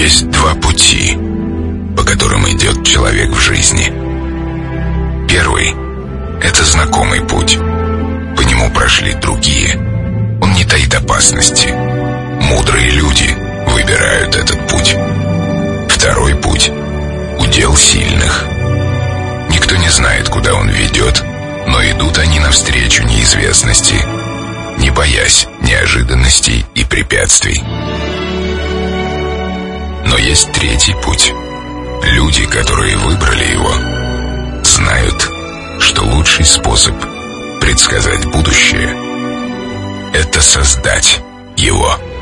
Есть два пути, по которым идет человек в жизни. Первый — это знакомый путь. По нему прошли другие. Он не таит опасности. Мудрые люди выбирают этот путь. Второй путь — удел сильных. Никто не знает, куда он ведет, но идут они навстречу неизвестности, не боясь неожиданностей и препятствий. Но есть третий путь. Люди, которые выбрали его, знают, что лучший способ предсказать будущее — это создать его.